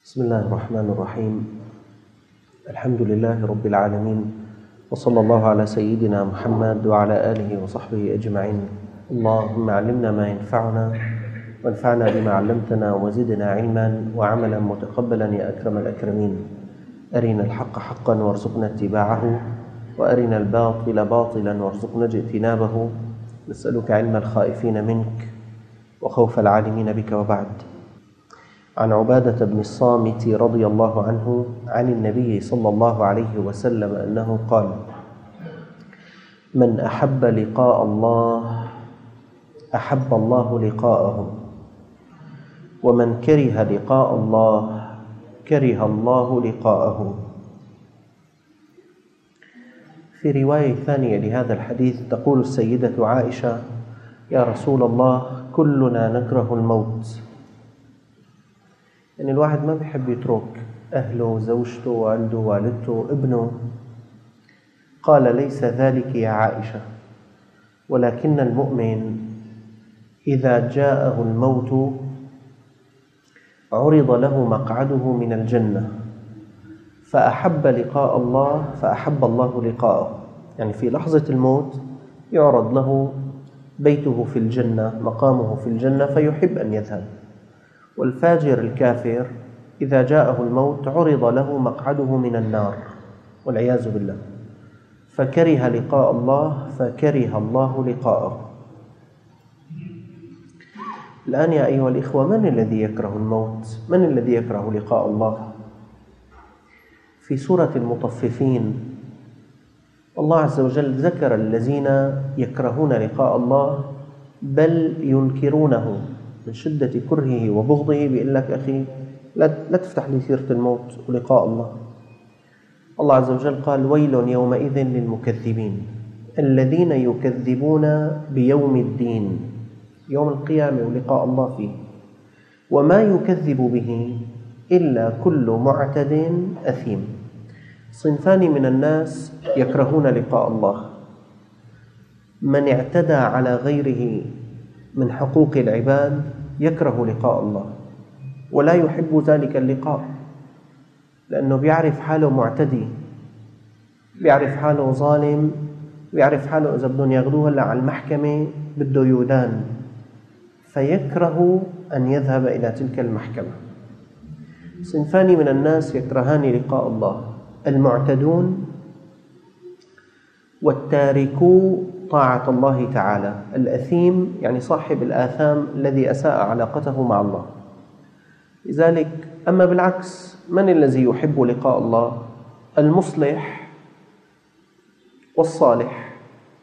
بسم الله الرحمن الرحيم. الحمد لله رب العالمين، وصلى الله على سيدنا محمد وعلى آله وصحبه أجمعين. اللهم علمنا ما ينفعنا وانفعنا بما علمتنا وزدنا علما وعملا متقبلا يا أكرم الأكرمين. أرنا الحق حقا وارزقنا اتباعه، وأرنا الباطل باطلا وارزقنا اجتنابه. نسألك علم الخائفين منك وخوف العالمين بك. وبعد. عن عبادة بن الصامت رضي الله عنه عن النبي صلى الله عليه وسلم أنه قال: من أحب لقاء الله أحب الله لقاءه، ومن كره لقاء الله كره الله لقاءه. في رواية ثانية لهذا الحديث تقول السيدة عائشة: يا رسول الله، كلنا نكره الموت. يعني الواحد ما بيحب يترك أهله، زوجته، والده، والدته، ابنه. قال: ليس ذلك يا عائشة، ولكن المؤمن إذا جاءه الموت عرض له مقعده من الجنة فأحب لقاء الله فأحب الله لقاءه. يعني في لحظة الموت يعرض له بيته في الجنة، مقامه في الجنة، فيحب أن يذهب. والفاجر الكافر إذا جاءه الموت عرض له مقعده من النار والعياذ بالله، فكره لقاء الله فكره الله لقاءه. الآن يا أيها الإخوة، من الذي يكره الموت؟ من الذي يكره لقاء الله؟ في سورة المطففين الله عز وجل ذكر الذين يكرهون لقاء الله، بل ينكرونه من شدة كرهه وبغضه. بيقول لك: أخي، لا تفتح لي سيرة الموت ولقاء الله. الله عز وجل قال: ويل يومئذ للمكذبين الذين يكذبون بيوم الدين، يوم القيامة ولقاء الله فيه، وما يكذب به إلا كل معتد أثيم. صنفان من الناس يكرهون لقاء الله: من اعتدى على غيره من حقوق العباد يكره لقاء الله ولا يحب ذلك اللقاء، لأنه بيعرف حاله معتدي، بيعرف حاله ظالم، بيعرف حاله إذا بدهم ياخذوه هلا على المحكمة بده يدان، فيكره أن يذهب إلى تلك المحكمة. صنفان من الناس يكرهان لقاء الله: المعتدون والتاركو طاعة الله تعالى. الأثيم يعني صاحب الآثام الذي أساء علاقته مع الله. لذلك أما بالعكس، من الذي يحب لقاء الله؟ المصلح والصالح.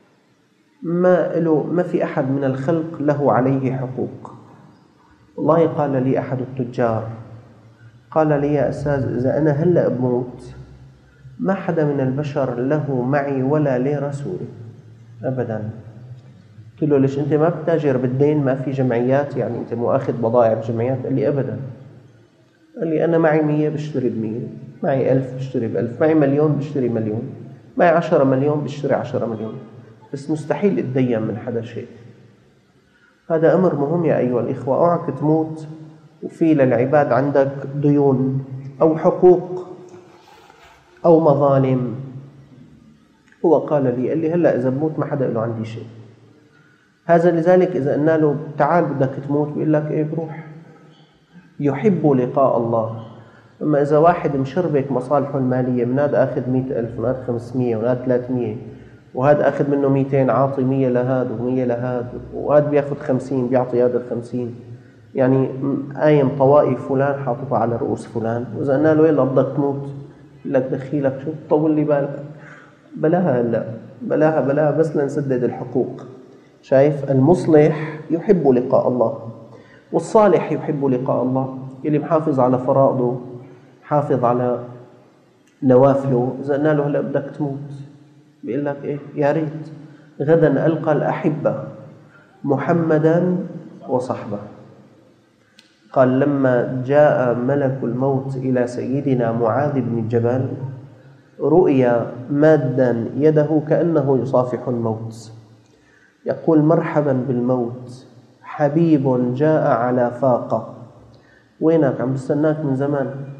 ما في أحد من الخلق له عليه حقوق. والله قال لي أحد التجار، قال لي: يا أستاذ، إذا أنا هلأ بموت ما حدا من البشر له معي ولا لي رسولي أبدا. قلت له: ليش أنت ما بتتاجر بالدين؟ ما في جمعيات؟ يعني أنت مؤاخذ بضائع بجمعيات؟ قال لي: أبدا. قال لي: أنا معي 100 بشتري ب100، معي 1000 بشتري ب1000، معي 1,000,000 بشتري 1,000,000، معي 10,000,000 بشتري 10,000,000، بس مستحيل أتدين من حدا شيء. هذا أمر مهم يا أيها الإخوة. أوعك تموت وفي للعباد عندك ديون أو حقوق أو مظالم. هو قال لي هلأ إذا بموت ما حدا له عندي شيء. هذا لذلك إذا قلنا له: تعال بدك تموت، بيقول لك: إيه، بروح. يحب لقاء الله. أما إذا واحد مشربك مصالحه المالية، من هذا أخذ 100,000 ومن هذا 500 ومن هذا 300 وهذا أخذ منه 200، عاطي 100 لهذا و100 لهذا، وهذا بيأخذ 50 بيعطي هذا 50. يعني قايم طوائف فلان حاططها على رؤوس فلان. وإذا قلنا له: يلا بدك تموت، بيقول لك: دخيلك شو طول لي بالك، بلاها هلا، بلاها بس لنسدد الحقوق. شايف؟ المصلح يحب لقاء الله، والصالح يحب لقاء الله، اللي محافظ على فرائضه، حافظ على نوافله. إذا قلنا له: هلا بدك تموت، بيقول لك: إيه، يا ريت غدا ألقى الأحبة محمدا وصحبه. قال: لما جاء ملك الموت إلى سيدنا معاذ بن الجبل رؤيا مادا يده كأنه يصافح الموت، يقول: مرحبا بالموت، حبيب جاء على فاقة. وينك؟ عم بستناك من زمان.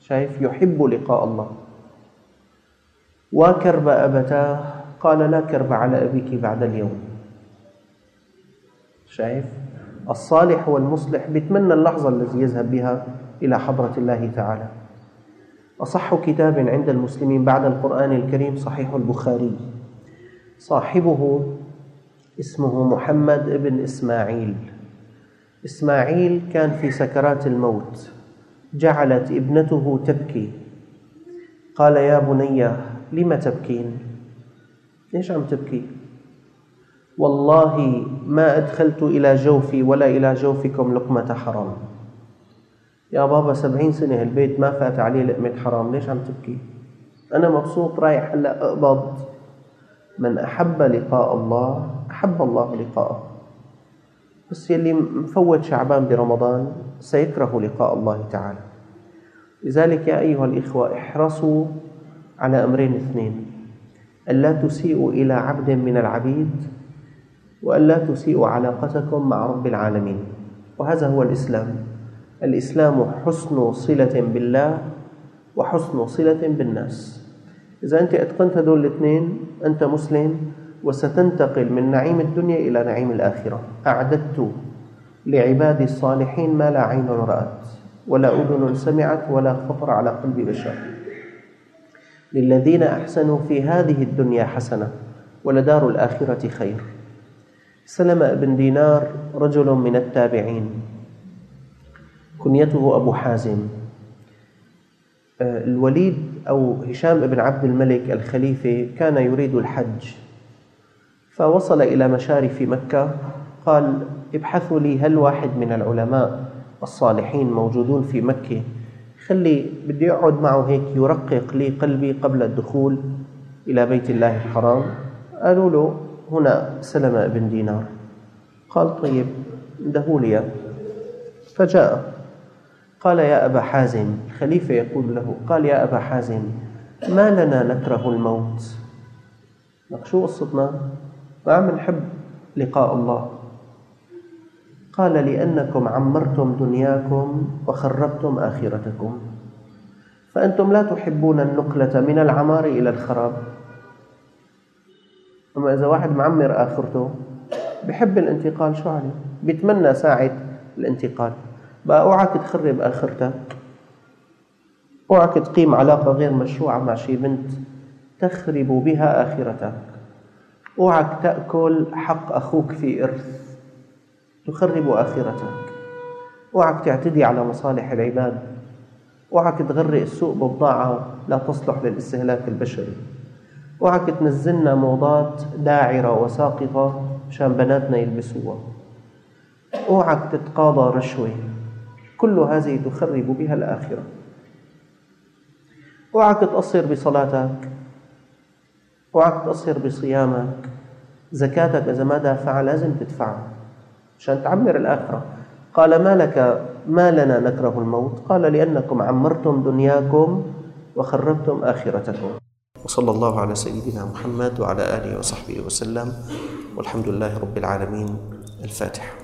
شايف؟ يحب لقاء الله. وكرب أبتاه، قال لا كرب على أبيك بعد اليوم. شايف؟ الصالح والمصلح بيتمنى اللحظة التي يذهب بها إلى حضرة الله تعالى. أصح كتاب عند المسلمين بعد القرآن الكريم صحيح البخاري. صاحبه اسمه محمد ابن إسماعيل. إسماعيل كان في سكرات الموت، جعلت ابنته تبكي، قال يا بني لم تبكين؟ ليش عم تبكي؟ والله ما أدخلت إلى جوفي ولا إلى جوفكم لقمة حرام. يا بابا 70 سنة البيت ما فات عليه لقمة حرام، ليش عم تبكي؟ أنا مبسوط رايح هلأ أقبض. من أحب لقاء الله أحب الله لقاءه. بس يلي مفوت شعبان برمضان سيكره لقاء الله تعالى. لذلك يا أيها الإخوة احرصوا على أمرين اثنين: ألا تسيئوا إلى عبد من العبيد، وألا تسيئوا علاقتكم مع رب العالمين. وهذا هو الإسلام. الإسلام حسن صلة بالله وحسن صلة بالناس. إذا أنت أتقنت هذول الاثنين أنت مسلم، وستنتقل من نعيم الدنيا إلى نعيم الآخرة. أعددت لعبادي الصالحين ما لا عين رأت ولا أذن سمعت ولا خطر على قلب بشر. للذين أحسنوا في هذه الدنيا حسنة ولدار الآخرة خير. سلمة بن دينار رجل من التابعين، كنيته أبو حازم. الوليد أو هشام بن عبد الملك الخليفة كان يريد الحج، فوصل إلى مشارف مكة، قال ابحثوا لي هل واحد من العلماء الصالحين موجودون في مكة، خلي بدي أقعد معه هيك يرقق لي قلبي قبل الدخول إلى بيت الله الحرام. قالوا له هنا سلمة بن دينار. قال طيب اندهوا لي. فجاء قال يا أبا حازم، الخليفة يقول له، قال يا أبا حازم ما لنا نكره الموت؟ شو قصتنا؟ ما عم نحب لقاء الله. قال لأنكم عمرتم دنياكم وخربتم آخرتكم، فأنتم لا تحبون النقلة من العمار إلى الخراب. أما إذا واحد معمر آخرته بحب الانتقال، شو عليه؟ بيتمنى ساعة الانتقال. بقى اوعك تخرب آخرتك، اوعك تقيم علاقة غير مشروعة مع شي بنت تخرب بها آخرتك، اوعك تأكل حق أخوك في إرث تخرب آخرتك، اوعك تعتدي على مصالح العباد، اوعك تغرق السوق ببضاعة لا تصلح للاستهلاك البشري، اوعك تنزلنا موضات داعرة وساقطة مشان بناتنا يلبسوها، اوعك تتقاضى رشوة، كل هذه تخرب بها الآخرة. اوعك تقصر بصلاتك، اوعك تقصر بصيامك، زكاتك إذا ما دافع لازم تدفعها عشان تعمر الآخرة. قال ما لنا نكره الموت؟ قال لأنكم عمرتم دنياكم وخربتم آخرتكم. وصلى الله على سيدنا محمد وعلى آله وصحبه وسلم، والحمد لله رب العالمين. الفاتحة.